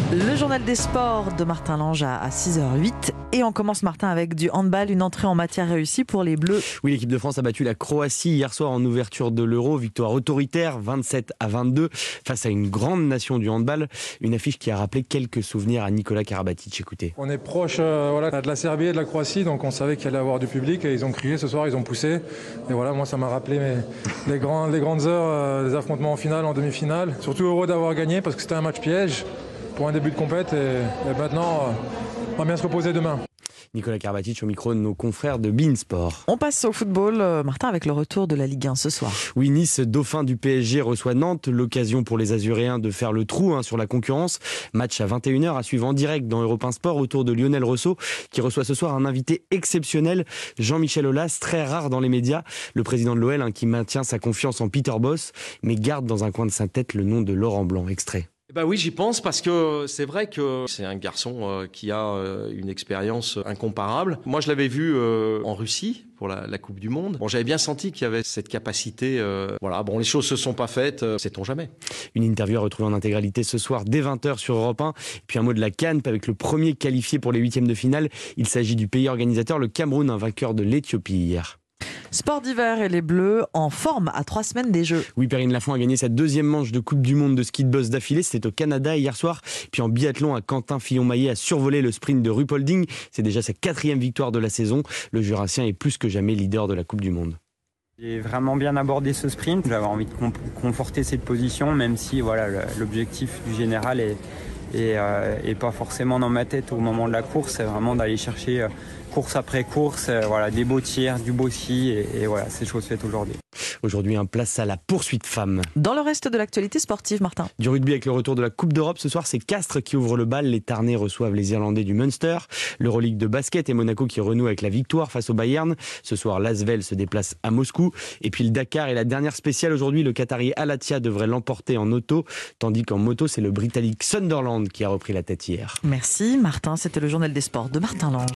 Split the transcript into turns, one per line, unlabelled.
Le journal des sports de Martin Lange à 6h08. Et on commence, Martin, avec du handball, une entrée en matière réussie pour les Bleus.
Oui, l'équipe de France a battu la Croatie hier soir en ouverture de l'Euro. Victoire autoritaire, 27-22, face à une grande nation du handball. Une affiche qui a rappelé quelques souvenirs à Nicolas Karabatic. Écoutez.
On est proche de la Serbie et de la Croatie, donc on savait qu'il allait y avoir du public. Et ils ont crié ce soir, ils ont poussé. Et voilà, moi ça m'a rappelé les grandes heures des affrontements en finale, en demi-finale. Surtout heureux d'avoir gagné parce que c'était un match piège pour un début de compète. Et maintenant, on va bien se reposer demain.
Nicolas Karabatic au micro de nos confrères de Beansport.
On passe au football, Martin, avec le retour de la Ligue 1 ce soir.
Oui, Nice, dauphin du PSG, reçoit Nantes. L'occasion pour les Azuréens de faire le trou sur la concurrence. Match à 21h à suivre en direct dans Europe 1 Sport autour de Lionel Rousseau, qui reçoit ce soir un invité exceptionnel, Jean-Michel Aulas, très rare dans les médias. Le président de l'OL qui maintient sa confiance en Peter Bosz, mais garde dans un coin de sa tête le nom de Laurent Blanc. Extrait.
Oui, j'y pense parce que c'est vrai que c'est un garçon qui a une expérience incomparable. Moi, je l'avais vu en Russie pour la Coupe du Monde. Bon, j'avais bien senti qu'il y avait cette capacité. Les choses se sont pas faites, sait-on jamais.
Une interview à retrouver en intégralité ce soir dès 20h sur Europe 1. Et puis un mot de la CAN avec le premier qualifié pour les huitièmes de finale. Il s'agit du pays organisateur, le Cameroun, un vainqueur de l'Éthiopie hier.
Sport d'hiver et les Bleus en forme à 3 semaines des Jeux.
Oui, Perrine Lafont a gagné sa deuxième manche de Coupe du Monde de ski de boss d'affilée. C'était au Canada hier soir. Puis en biathlon, à Quentin Fillon-Maillet a survolé le sprint de Ruhpolding. C'est déjà sa 4e victoire de la saison. Le Jurassien est plus que jamais leader de la Coupe du Monde.
J'ai vraiment bien abordé ce sprint. J'avais envie de conforter cette position, même si l'objectif du général est pas forcément dans ma tête au moment de la course. C'est vraiment d'aller chercher course après course, des beaux tirs, du beau ski et c'est chose faite aujourd'hui.
Aujourd'hui, place à la poursuite femme.
Dans le reste de l'actualité sportive, Martin.
Du rugby avec le retour de la Coupe d'Europe. Ce soir, c'est Castres qui ouvre le bal. Les Tarnais reçoivent les Irlandais du Munster. L'Euroleague de basket et Monaco qui renoue avec la victoire face au Bayern. Ce soir, l'Asvel se déplace à Moscou. Et puis le Dakar est la dernière spéciale aujourd'hui. Le Qatari Alatia devrait l'emporter en auto. Tandis qu'en moto, c'est le Britannique Sunderland qui a repris la tête hier.
Merci Martin. C'était le journal des sports de Martin Lange.